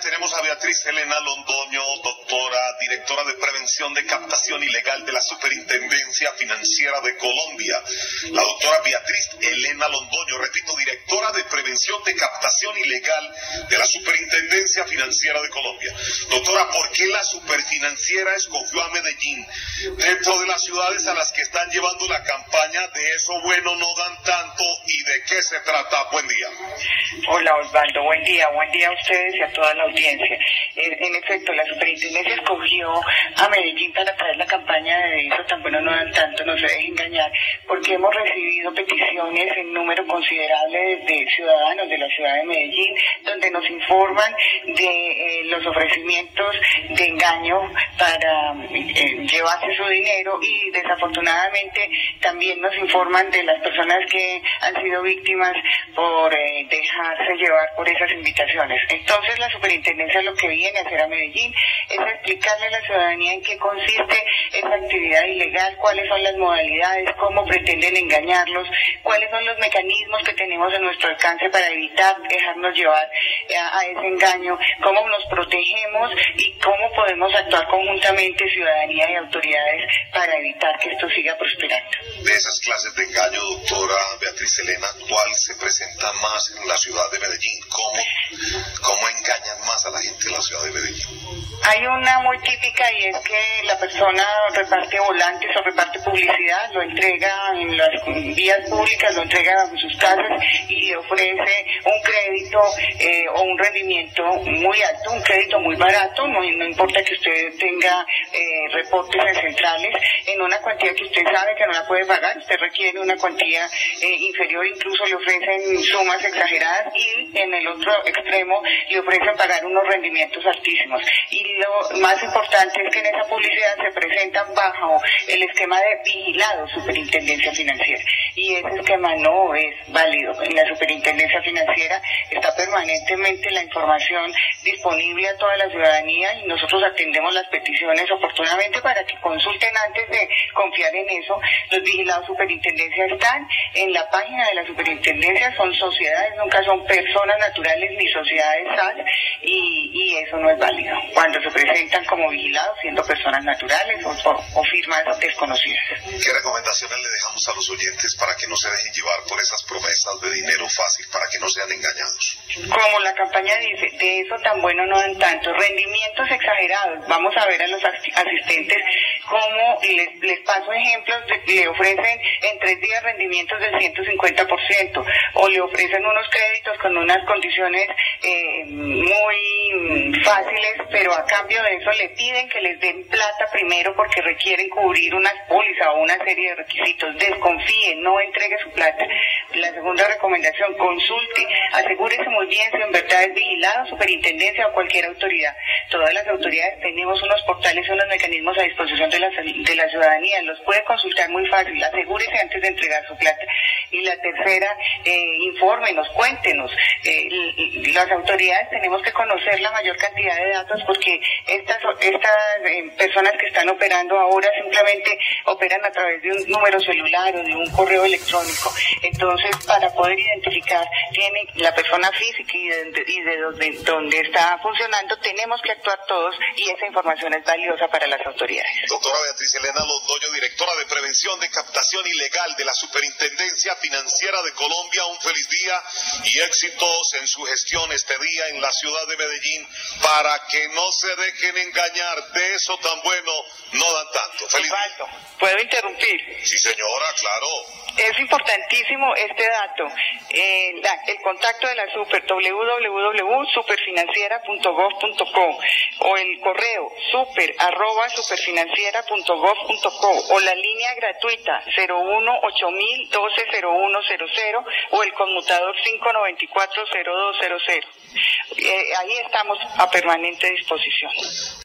tenemos a Beatriz Elena Londoño, doctora, directora de Prevención de Captación Ilegal de la Superintendencia Financiera de Colombia. La doctora Beatriz Elena Londoño, repito, directora de Prevención de Captación Ilegal de la Superintendencia Financiera de Colombia. Doctora, ¿por qué la Superfinanciera escogió a Medellín dentro de las ciudades a las que están llevando la campaña de Eso Bueno No Dan Tanto y de qué se trata? Buen día. Hola Osvaldo, buen día a ustedes y a toda la audiencia. En efecto, la Superintendencia escogió a Medellín para traer la campaña de Eso Tan Bueno No Dan Tanto, no se deje engañar, porque hemos recibido peticiones en número considerable de ciudadanos de la ciudad de Medellín, donde nos informan de los ofrecimientos de engaño para llevarse su dinero, y desafortunadamente también nos informan de las personas que han sido víctimas por dejarse llevar por esas invitaciones. Entonces la Superintendencia lo que viene a hacer a Medellín es explicarle a la ciudadanía en qué consiste esa actividad ilegal, cuáles son las modalidades, cómo pretenden engañarlos, cuáles son los mecanismos que tenemos a nuestro alcance para evitar dejarnos llevar a ese engaño, cómo nos protegemos y cómo podemos actuar conjuntamente ciudadanía y autoridades para evitar que esto siga prosperando. De esas clases de engaño, doctora Beatriz Elena, ¿cuál se presenta más en la ciudad de Medellín? ¿Cómo engañan más a la gente de la ciudad de Medellín? Hay una muy típica, y es que la persona reparte volantes o reparte publicidad, lo entrega en las vías públicas, lo entrega en sus casas y le ofrece un crédito o un rendimiento muy alto, un crédito muy barato, no importa que usted tenga reportes centrales, en una cuantía que usted sabe que no la puede pagar, usted requiere una cuantía inferior, incluso le ofrecen sumas exageradas, y en el otro extremo le ofrecen pagar unos rendimientos altísimos. Y lo más importante es que en esa publicidad se presentan bajo el esquema de vigilado Superintendencia Financiera, y ese esquema no es válido. En la Superintendencia Financiera está permanentemente la información disponible a toda la ciudadanía, y nosotros atendemos las peticiones oportunamente para que consulten antes de confiar en eso. Los vigilados Superintendencia están en la página de la Superintendencia, son sociedades, nunca son personas naturales ni sociedades SAS, y eso no es válido cuando se presentan como vigilados siendo personas naturales o firmas desconocidas. ¿Qué recomendaciones le dejamos a los oyentes para que no se dejen llevar por esas promesas de dinero fácil, para que no sean engañados? Como la campaña dice, de Eso Tan Bueno No Dan Tanto, rendimientos exagerados. Vamos a ver a los asistentes cómo les paso ejemplos, le ofrecen en 3 días rendimientos del 150%, o le ofrecen unos créditos con unas condiciones muy fáciles, pero a cambio de eso le piden que les den plata primero porque requieren cubrir unas pólizas o una serie de requisitos. Desconfíe, no entregue su plata. La segunda recomendación, consulte, asegúrese muy bien si en verdad es vigilado, Superintendencia o cualquier autoridad. Todas las autoridades tenemos unos portales y unos mecanismos a disposición de la ciudadanía, los puede consultar muy fácil, asegúrese antes de entregar su plata. Y la tercera, infórmenos, cuéntenos. Las autoridades tenemos que conocer la mayor cantidad de datos, porque estas personas que están operando ahora simplemente operan a través de un número celular o de un correo electrónico. Entonces, para poder identificar tiene la persona física y de donde está funcionando, tenemos que actuar todos, y esa información es valiosa para las autoridades. Doctora Beatriz Elena Londoño, directora de Prevención de Captación Ilegal de la Superintendencia Financiera de Colombia, un feliz día y éxitos en su gestión este día en la ciudad de Medellín, para que no se dejen engañar. De Eso Tan Bueno No Dan Tanto. Feliz día. ¿Puedo interrumpir? Sí, señora, claro. Es importantísimo este dato. El contacto de la Super, www.superfinanciera.gov.co, o el correo super@superfinanciera.gov.co, o la línea gratuita 018-012-0100, o el conmutador 594-0200. Ahí estamos a permanente disposición.